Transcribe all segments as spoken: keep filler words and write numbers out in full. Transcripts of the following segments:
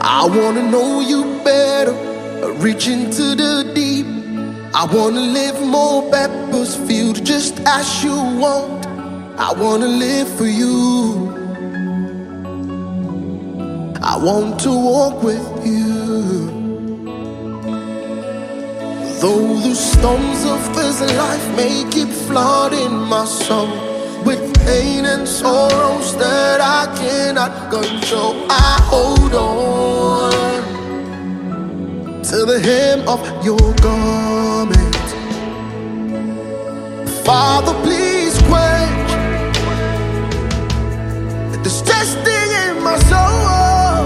I wanna know you better, reach into the deep. I wanna live more peppers field just as you want. I wanna live for you. I want to walk with you. Though the storms of this life may keep flooding my soul with pain and sorrows that I cannot control, I hold on to the hem of your garment. Father, please quench this testing in my soul,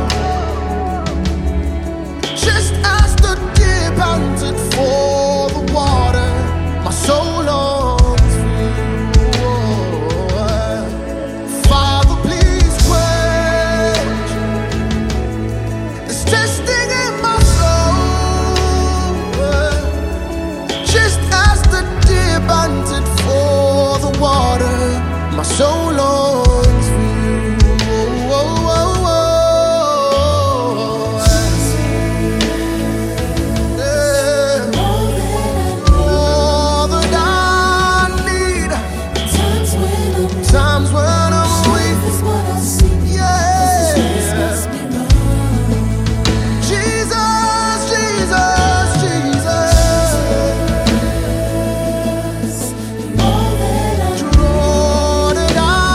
just as the deer panted for the water. My soul longs for you. Father, please quench this testing in my soul, just as the deer panted for the water. My soul longs for you. Times when I'm weak, yeah. Jesus, Jesus, Jesus. You're all that I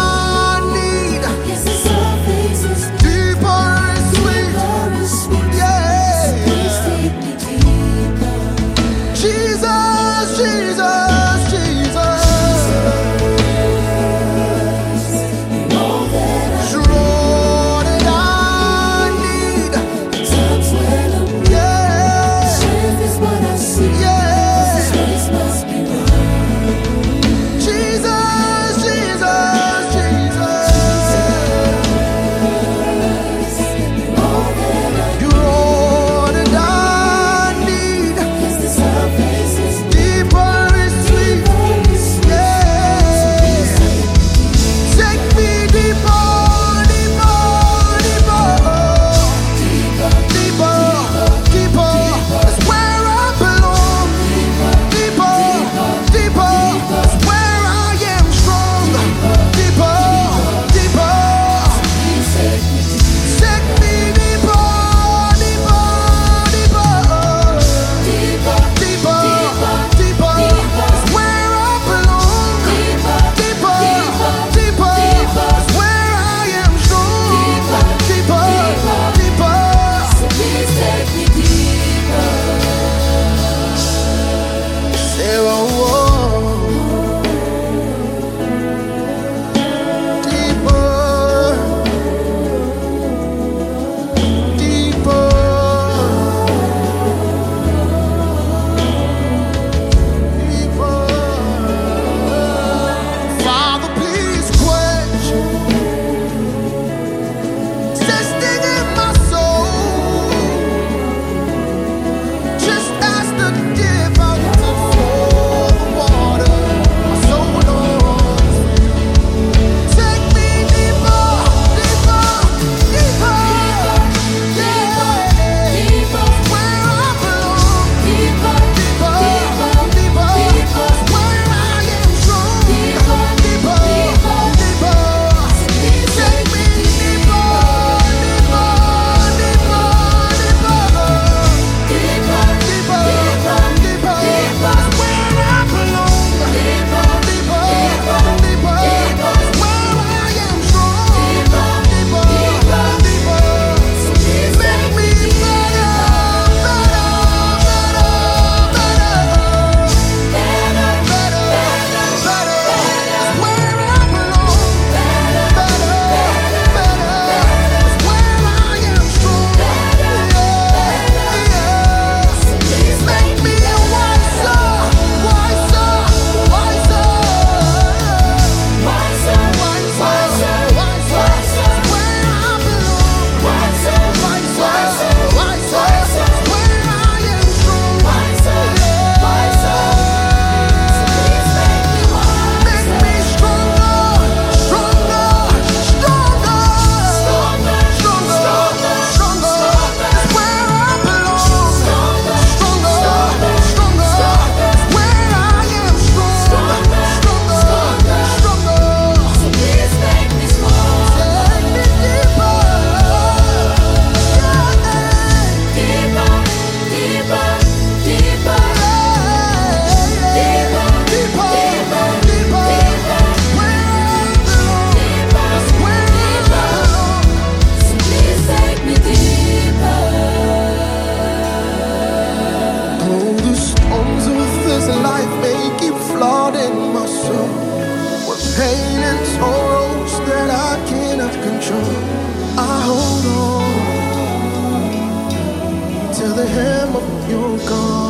pain and sorrows that I cannot control. I hold on till the hem of your garment.